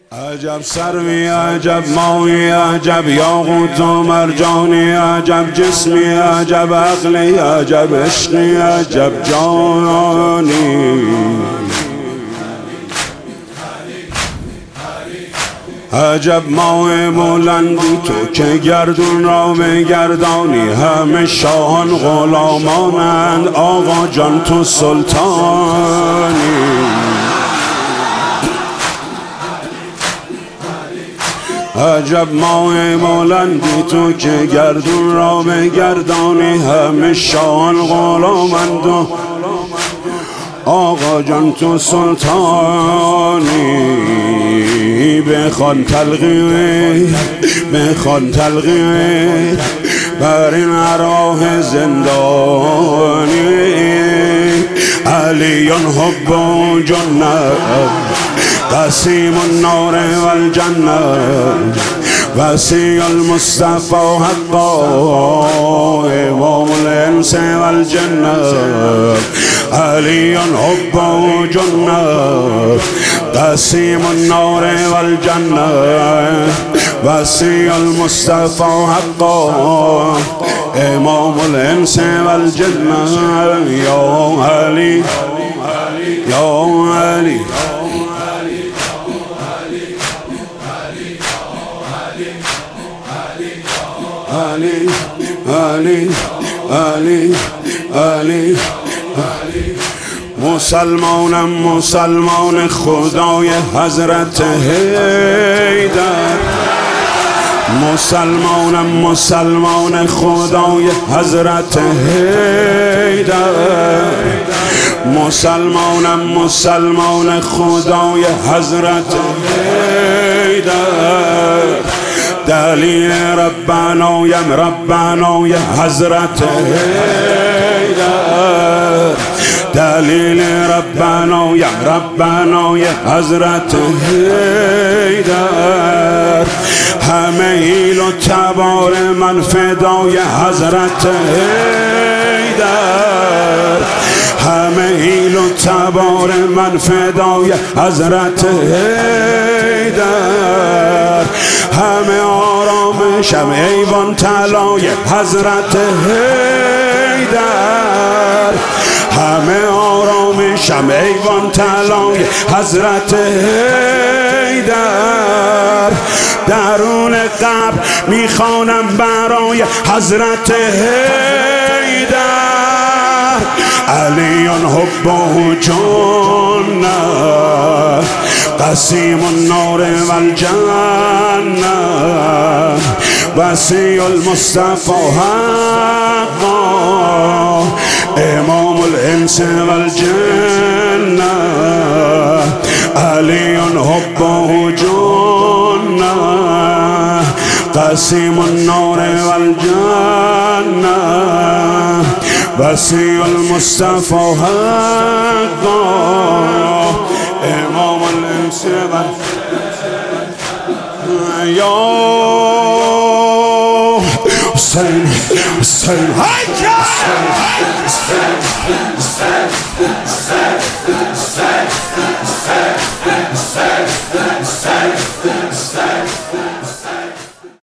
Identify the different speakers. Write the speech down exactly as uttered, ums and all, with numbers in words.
Speaker 1: عجب سروی عجب ماهی عجب یاقوت و مرجانی عجب جسمی عجب عقلی عجب عشقی عجب جانی عجب ماه بلندی تو که گردون را بگردانی همه شاهان غلامانند آقا جان تو سلطانی عجب ماه بلندی تو که گردون را بگردانی همه شاهان غلامند و آقا جان تو سلطانی بخوان تلقی بخوان تلقی بر این ارواح زندانی علیون حب و جنت قسیم النار والجنة وسیع المصطفى حقا امام الانس والجنة علی حب و جنة قسیم النار والجنة وسیع المصطفى حقا امام الانس والجنة یا علی یا علی علی علی علی علی مسلمانم مسلمان خدای حضرت حیدر مسلمانم مسلمان خدای حضرت حیدر مسلمانم مسلمان خدای حضرت حیدر دلیل ربانایم ربانای حضرت حیدر دلیل ربانایم ربانای حضرت حیدر همه ایل و تبار من فدای حضرت حیدر همه ایل و تبار من فدای حضرت حیدر همه آرامشم ایوان طلای حضرت حیدر همه آرامشم ایوان طلای حضرت حیدر درون قبر میخوانم برای حضرت حیدر علیون حب و جنة قسیم النار والجنة وسیع المصطفى حقا امام الانس والجنة علی حب و جنة قسیم النار والجنة وسیع المصطفى حقا امام الانس والجنة یا حسین حسین حسین